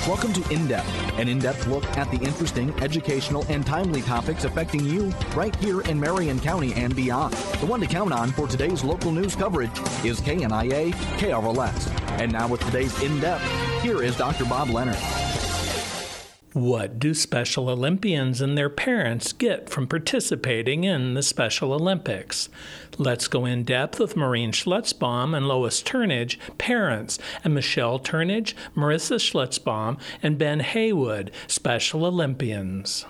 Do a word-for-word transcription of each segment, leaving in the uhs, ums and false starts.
Welcome to In Depth, an in-depth look at the interesting, educational, and timely topics affecting you right here in Marion County and beyond. The one to count on for today's local news coverage is K N I A K R L S. And now with today's In Depth, here is Doctor Bob Leonard. What do Special Olympians and their parents get from participating in the Special Olympics? Let's go in depth with Maureen Schlutzbaum and Lois Turnage, parents, and Michelle Turnage, Marissa Schlutzbaum, and Ben Haywood, Special Olympians.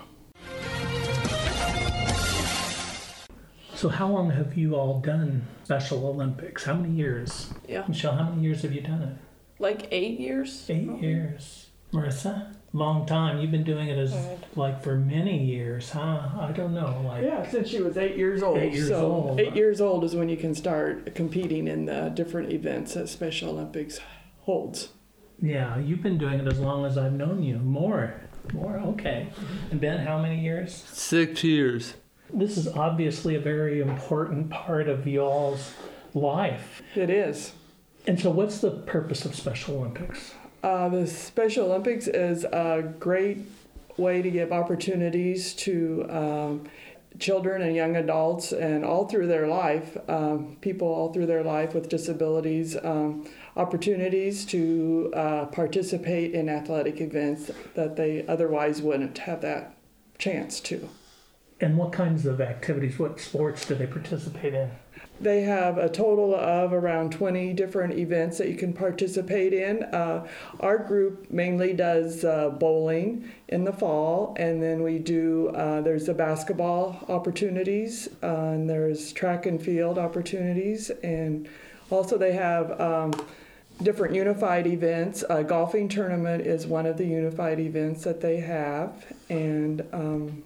So how long have you all done Special Olympics? How many years? Yeah. Michelle, how many years have you done it? Like eight years. Eight probably. years. Marissa? Long time. You've been doing it as like for many years, huh? I don't know. Like Yeah, since she was eight years old. Eight years so old. Eight years old is when you can start competing in the different events that Special Olympics holds. Yeah, you've been doing it as long as I've known you. More. More, okay. And Ben, how many years? Six years. This is obviously a very important part of y'all's life. It is. And so what's the purpose of Special Olympics? Uh, the Special Olympics is a great way to give opportunities to um, children and young adults and all through their life, um, people all through their life with disabilities, um, opportunities to uh, participate in athletic events that they otherwise wouldn't have that chance to. And what kinds of activities, what sports do they participate in? They have a total of around twenty different events that you can participate in. Uh, our group mainly does uh, bowling in the fall, and then we do, uh, there's the basketball opportunities, uh, and there's track and field opportunities, and also they have um, different unified events. A golfing tournament is one of the unified events that they have, and um,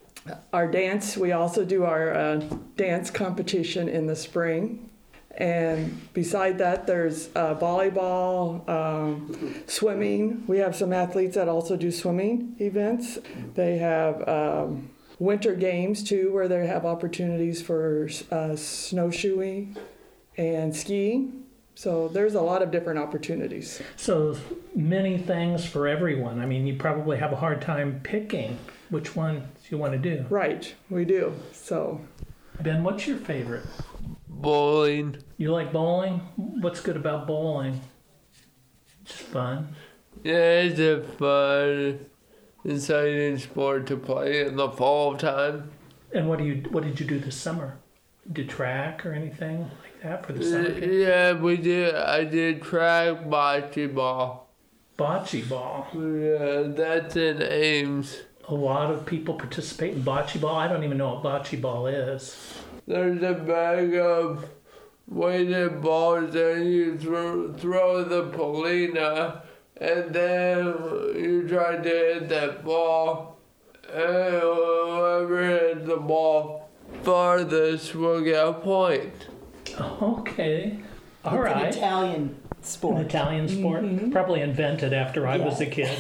our dance, we also do our uh, dance competition in the spring. And beside that, there's uh, volleyball, um, swimming. We have some athletes that also do swimming events. They have um, winter games, too, where they have opportunities for uh, snowshoeing and skiing. So there's a lot of different opportunities. So many things for everyone. I mean, you probably have a hard time picking which one you want to do. Right, we do. So, Ben, what's your favorite? Bowling. You like bowling? What's good about bowling? Just fun. Yeah, it's a fun, exciting sport to play in the fall time. And what do you? What did you do this summer? Did track or anything like that for the summer? Uh, yeah, we did. I did track bocce ball. Bocce ball. Yeah, that's in Ames. A lot of people participate in bocce ball. I don't even know what bocce ball is. There's a bag of weighted balls and you throw, throw the polina and then you try to hit that ball and whoever hits the ball farthest will get a point. Okay. All it's right. An Italian sport. An Italian sport? Mm-hmm. Probably invented after I Yeah. was a kid.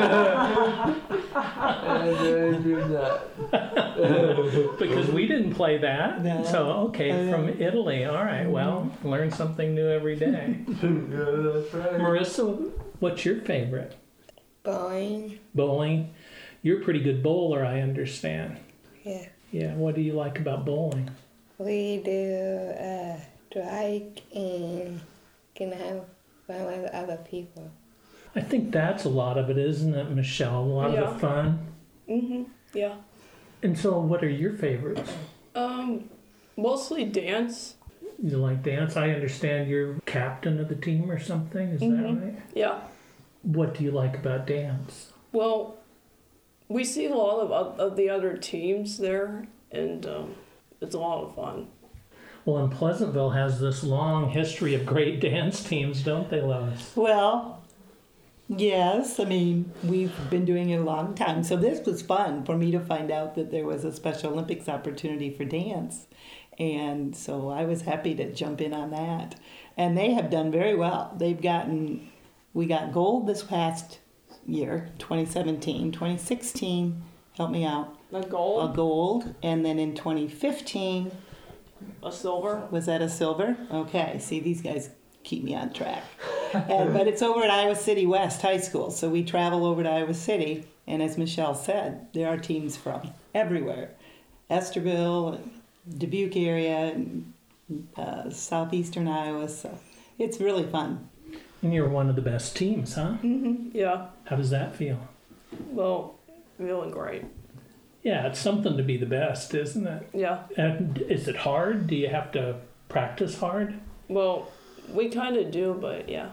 And they do that. Because we didn't play that. No. So, okay, from Italy. All right, well, learn something new every day. Yeah, that's right. Marissa, what's your favorite? Bowling. Bowling? You're a pretty good bowler, I understand. Yeah. Yeah, what do you like about bowling? We do uh, strike and can have fun with other people. I think that's a lot of it, isn't it, Michelle? A lot Yeah. of the fun. mm-hmm. yeah. And so what are your favorites? Um, mostly dance. You like dance? I understand you're captain of the team or something. Is Mhm. that right? Yeah. What do you like about dance? Well, we see a lot of, of the other teams there, and um, it's a lot of fun. Well, and Pleasantville has this long history of great dance teams, don't they, Lois? Well, yes. I mean, we've been doing it a long time. So this was fun for me to find out that there was a Special Olympics opportunity for dance. And so I was happy to jump in on that. And they have done very well. They've gotten, we got gold this past year, twenty seventeen. twenty sixteen, help me out, A gold, a gold. And then in twenty fifteen, a silver. was that a silver? Okay, see, these guys keep me on track. and, but it's over at Iowa City West High School, so we travel over to Iowa City, and as Michelle said, there are teams from everywhere. Esterville, Dubuque area, and uh, southeastern Iowa, so it's really fun. And you're one of the best teams, huh? Mm-hmm. Yeah. How does that feel? Well, feeling great. Yeah, it's something to be the best, isn't it? Yeah. And is it hard? Do you have to practice hard? Well, we kind of do, but yeah.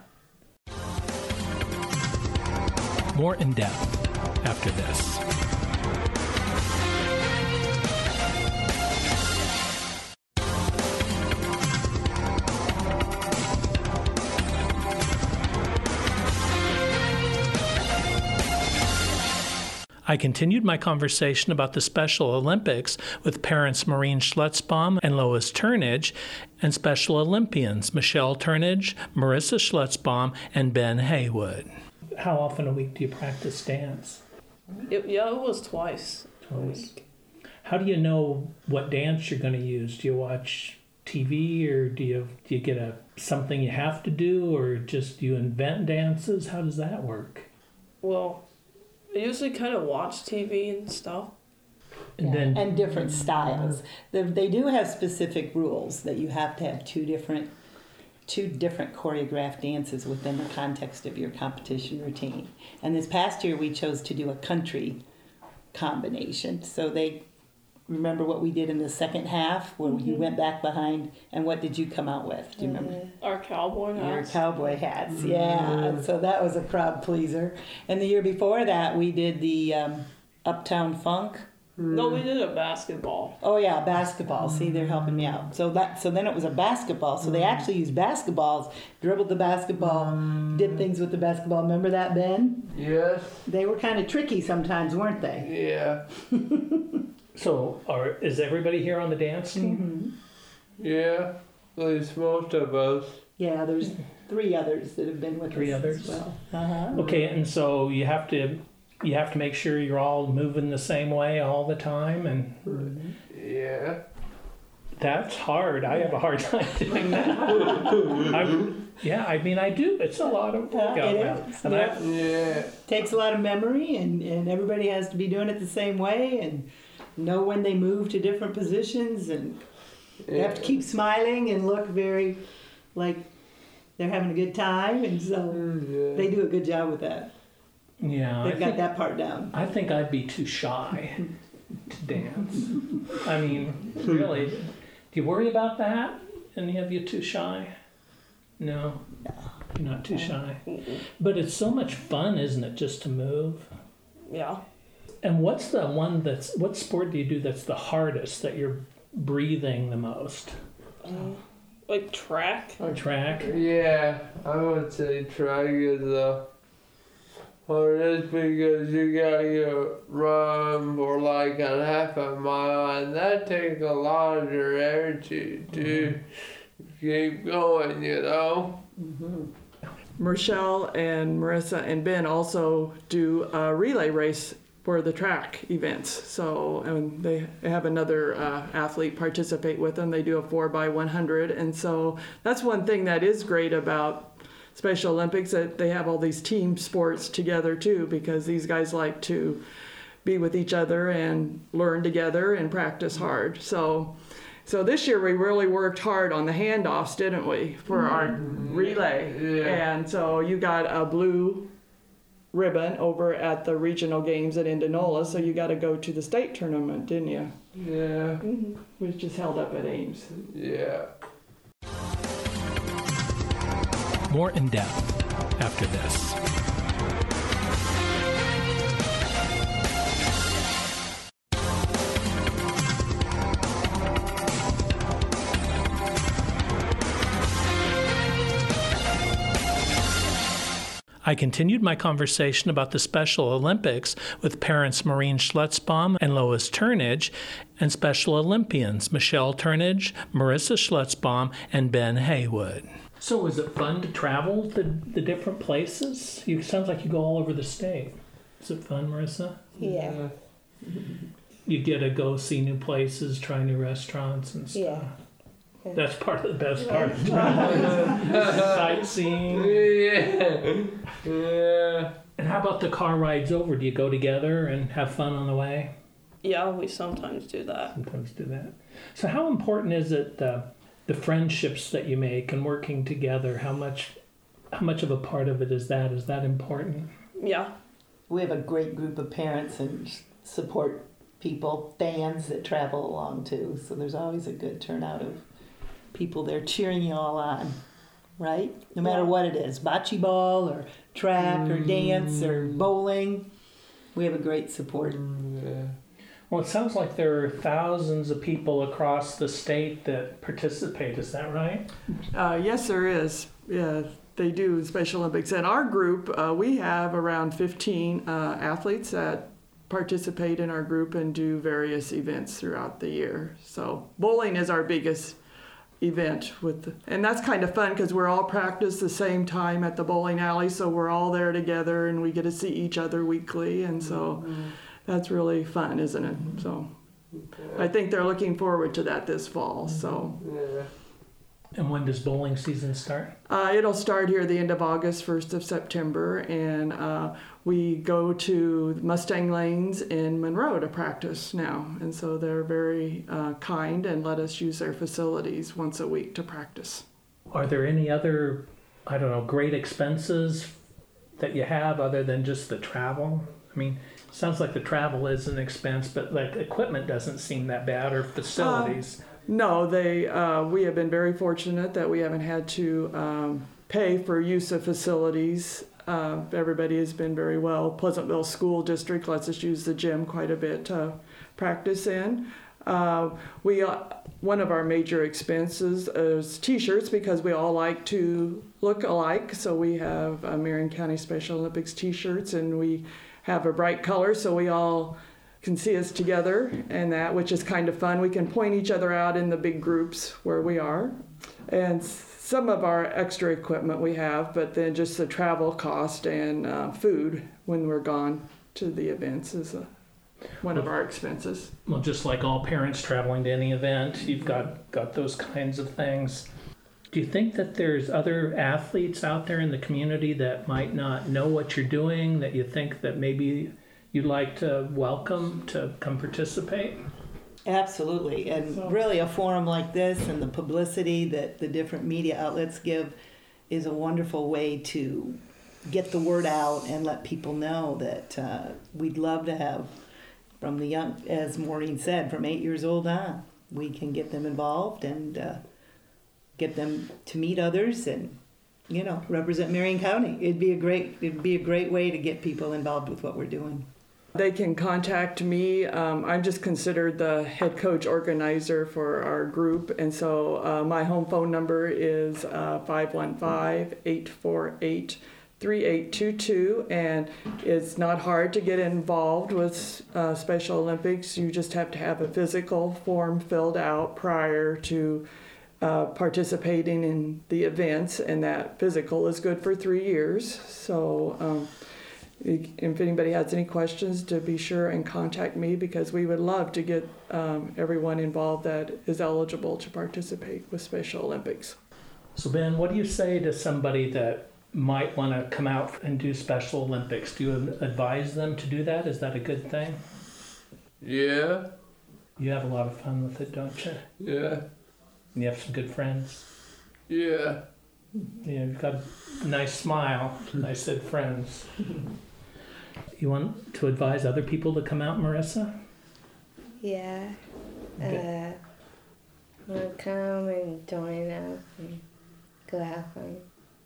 More in depth after this. I continued my conversation about the Special Olympics with parents Maureen Schlutzbaum and Lois Turnage and Special Olympians Michelle Turnage, Marissa Schlutzbaum, and Ben Haywood. How often a week do you practice dance? It, yeah, it was twice. Twice. How do you know what dance you're going to use? Do you watch T V, or do you do you get a something you have to do, or just do you invent dances? How does that work? Well, I usually kind of watch T V and stuff. And Yeah, then and different styles. They, they do have specific rules that you have to have two different two different choreographed dances within the context of your competition routine. And this past year we chose to do a country combination. So they remember what we did in the second half where mm-hmm. you went back behind, and what did you come out with? Do you mm-hmm. remember? Our cowboy hats. Your cowboy hats, yeah. Mm-hmm. So that was a crowd pleaser. And the year before that we did the um, Uptown Funk. No, we did a basketball. Oh yeah, basketball. See, they're helping me out. So that so then it was a basketball. So they actually used basketballs, dribbled the basketball, did things with the basketball. Remember that, Ben? Yes. They were kind of tricky sometimes, weren't they? Yeah. So, are, is everybody here on the dance team? Mm-hmm. Yeah. At least most of us. Yeah, there's three others that have been with Three us others? as well. Uh-huh. Okay, and so you have to you have to make sure you're all moving the same way all the time, and Mm-hmm. Yeah. that's hard. I have a hard time doing that. I'm, yeah, I mean I do. It's a lot of work Yeah, out it there. is. And Yeah. I, Yeah. Takes a lot of memory, and, and everybody has to be doing it the same way and know when they move to different positions, and they have to keep smiling and look very like they're having a good time, and so Yeah. they do a good job with that. yeah, I They've got think, that part down. I think I'd be too shy to dance. I mean, really, do you worry about that? Any of you too shy? No, you're not too shy. But it's so much fun, isn't it, just to move? Yeah. And what's the one that's, what sport do you do that's the hardest, that you're breathing the most? Um, like track. Track? Yeah. I would say track is the hardest because you gotta run for like a half a mile, and that takes a lot of your energy to keep going, you know? Mm-hmm. Michelle and Marissa and Ben also do a relay race for the track events. So and they have another uh, athlete participate with them. They do a four by one hundred. And so that's one thing that is great about Special Olympics, that they have all these team sports together too, because these guys like to be with each other and learn together and practice hard. So So this year we really worked hard on the handoffs, didn't we, for our relay? Yeah. And so you got a blue ribbon over at the regional games at Indianola, so you got to go to the state tournament, didn't you? Yeah. Which is held up at Ames. Yeah. More in depth after this. I continued my conversation about the Special Olympics with parents Maureen Schlutzbaum and Lois Turnage and Special Olympians Michelle Turnage, Marissa Schlutzbaum, and Ben Haywood. So was it fun to travel to the different places? You sounds like you go all over the state. Is it fun, Marissa? Yeah. You get to go see new places, try new restaurants and stuff. Yeah. That's part of the best part of traveling. Sightseeing. Yeah. Yeah. And how about the car rides over? Do you go together and have fun on the way? Yeah, we sometimes do that. Sometimes do that. So how important is it, uh, the friendships that you make and working together? How much, how much of a part of it is that? Is that important? Yeah. We have a great group of parents and support people, fans that travel along too. So there's always a good turnout of people there cheering you all on, right? No matter what it is, bocce ball or track or dance or bowling, we have a great support. Yeah. Well, it sounds like there are thousands of people across the state that participate. Is that right? Uh, yes, there is. Yeah, they do Special Olympics. In our group, uh, we have around fifteen uh, athletes that participate in our group and do various events throughout the year. So bowling is our biggest event with, the, and that's kind of fun because we're all practice the same time at the bowling alley, so we're all there together and we get to see each other weekly, and so mm-hmm. that's really fun, isn't it? So okay. I think they're looking forward to that this fall. So. Yeah. And when does bowling season start? Uh, it'll start here the end of August, first of September, and uh, we go to Mustang Lanes in Monroe to practice now. And so they're very uh, kind and let us use their facilities once a week to practice. Are there any other, I don't know, great expenses that you have other than just the travel? I mean, it sounds like the travel is an expense, but like equipment doesn't seem that bad, or facilities. Uh, No, they. Uh, we have been very fortunate that we haven't had to um, pay for use of facilities. Uh, everybody has been very well. Pleasantville School District lets us use the gym quite a bit to practice in. Uh, we uh, one of our major expenses is T-shirts because we all like to look alike. So we have uh, Marion County Special Olympics T-shirts, and we have a bright color, so we all can see us together, and that, which is kind of fun. We can point each other out in the big groups where we are. And some of our extra equipment we have, but then just the travel cost and uh, food when we're gone to the events is uh, one well, of our expenses. Well, just like all parents traveling to any event, you've got, got those kinds of things. Do you think that there's other athletes out there in the community that might not know what you're doing, that you think that maybe you'd like to welcome to come participate? Absolutely. And really a forum like this and the publicity that the different media outlets give is a wonderful way to get the word out and let people know that uh, we'd love to have from the young, as Maureen said, from eight years old on, we can get them involved and uh, get them to meet others and, you know, represent Marion County. It'd be a great, it'd be a great way to get people involved with what we're doing. They can contact me. Um, I'm just considered the head coach organizer for our group, and so uh, my home phone number is uh, five one five, eight four eight, three eight two two, and it's not hard to get involved with uh, Special Olympics. You just have to have a physical form filled out prior to uh, participating in the events, and that physical is good for three years. So. Um, If anybody has any questions, to be sure and contact me, because we would love to get um, everyone involved that is eligible to participate with Special Olympics. So Ben, what do you say to somebody that might want to come out and do Special Olympics? Do you advise them to do that? Is that a good thing? Yeah. You have a lot of fun with it, don't you? Yeah. And you have some good friends? Yeah. Yeah, you've got a nice smile. I said friends. You want to advise other people to come out, Marissa? Yeah. Okay. Uh, we'll come and join us and go have fun.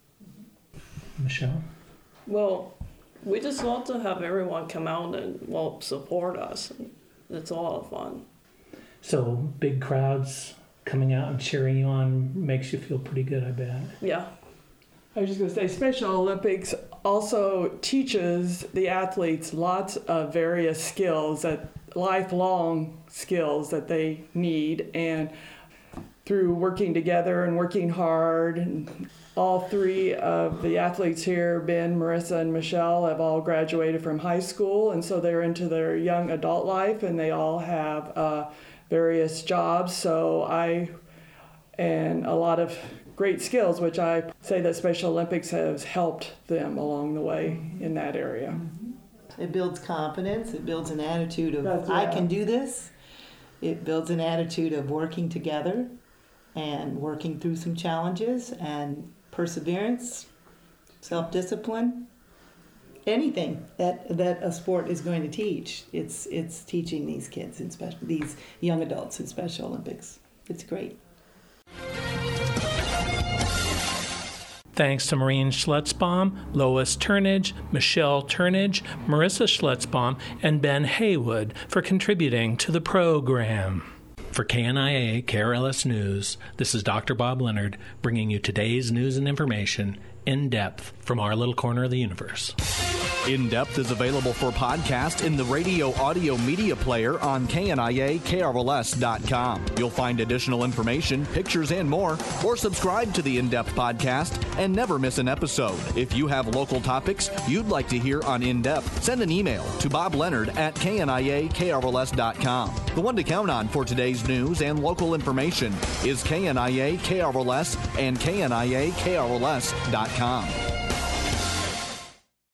Michelle? Well, we just love to have everyone come out and, well, support us. It's a lot of fun. So, big crowds coming out and cheering you on makes you feel pretty good, I bet. Yeah. I was just going to say, Special Olympics also teaches the athletes lots of various skills, that lifelong skills that they need, and through working together and working hard, and all three of the athletes here, Ben, Marissa, and Michelle, have all graduated from high school, and so they're into their young adult life, and they all have uh, various jobs. So I and a lot of great skills, which I say that Special Olympics has helped them along the way in that area. It builds confidence. It builds an attitude of, That's I right. can do this. It builds an attitude of working together and working through some challenges and perseverance, self-discipline, anything that, that a sport is going to teach. It's it's teaching these kids, in special, these young adults in Special Olympics. It's great. Thanks to Maureen Schletzbaum, Lois Turnage, Michelle Turnage, Marissa Schletzbaum, and Ben Haywood for contributing to the program. For K N I A K R L S News, this is Doctor Bob Leonard bringing you today's news and information in depth from our little corner of the universe. In Depth is available for podcast in the radio audio media player on K N I A K R L S dot com. You'll find additional information, pictures, and more, or subscribe to the In Depth podcast and never miss an episode. If you have local topics you'd like to hear on In Depth, send an email to Bob Leonard at K N I A K R L S dot com. The one to count on for today's news and local information is K N I A K R L S and K N I A K R L S dot com.